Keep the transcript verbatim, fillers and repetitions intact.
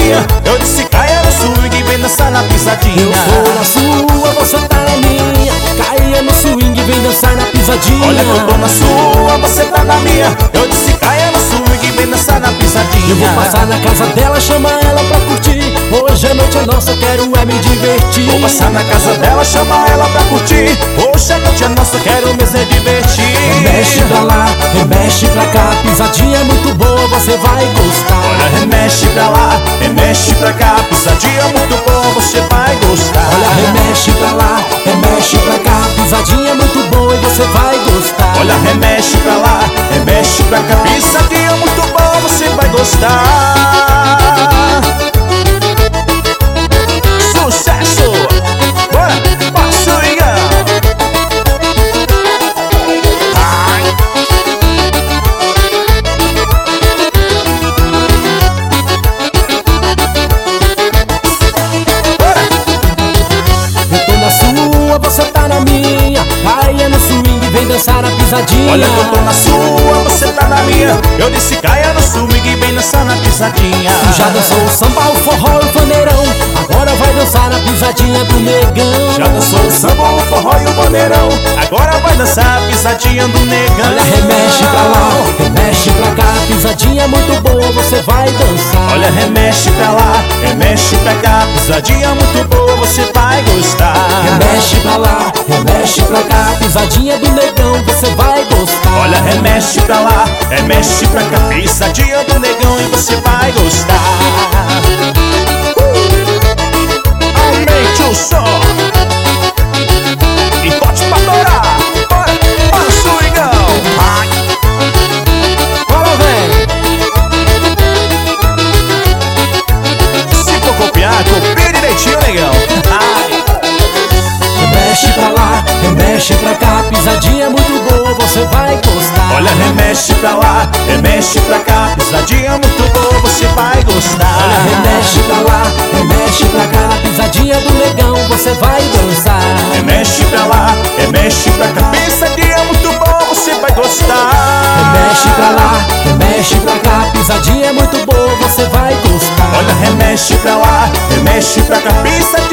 minha. Eu disse caia no swing, vem dançar na pisadinha. Eu tô na sua, você tá na minha. Caia no swing, vem dançar na pisadinha. Olha que eu tô na sua, você tá na minha. Eu disse caia no swing, vem dançar na pisadinha. Eu vou passar na casa dela, chama ela pra curtir. Hoje a noite é nossa, quero é me divertir. Vou passar na casa dela, chama ela pra curtir. Hoje a noite é nossa, quero mesmo é divertir. Remexe pra lá, remexe pra cá. Pisadinha é muito boa, você vai gostar. Olha, remexe pra lá, remexe pra cá. Pisadinha é muito boa, você vai gostar. Olha, remexe pra lá, remexe pra cá. Pisadinha é muito boa e você vai gostar. Olha, remexe pra lá, remexe pra cá. Pisadinha é muito boa, você vai gostar. Sucesso! Bora, passa o Igão! Eu tô na sua, você tá na minha. Caia no swing, vem dançar na pisadinha. Olha que eu tô na sua, você tá na minha. Eu disse caia no swing, vem dançar na pisadinha. Tu já dançou o samba, o forró e o vaneirão. Agora vai dançar na pisadinha do negão. Já dançou o samba, o forró e o bandeirão. Agora vai dançar a pisadinha do negão. Olha, remexe pra lá, remexe pra cá. Pisadinha muito boa, você vai dançar. Olha, remexe pra lá, remexe pra cá. Pisadinha muito boa, você vai gostar. Remexe pra lá, remexe pra cá. Pisadinha do negão, você vai gostar. Olha, remexe pra lá, remexe pra cá. Pisadinha do negão e você vai gostar. Aumente o som e bote pra torar. Bora, bora, swingão. Ai. Bora, vem. Se for copiar, copia direitinho, negão. Ai. Remexe pra lá, remexe pra cá. Pisadinha muito boa, você vai gostar. Olha, remexe pra lá, remexe pra cá. Pisadinha muito boa, você vai gostar. Olha, remexe pra lá, remexe pra cá. Pisadinha do negão, você vai dançar. Remexe pra lá, remexe pra cá. Pisadinha muito boa, você vai gostar. Remexe pra lá, remexe pra cá. Pisadinha é muito boa, você vai gostar. Olha, remexe pra lá, remexe pra cá. Pisadinha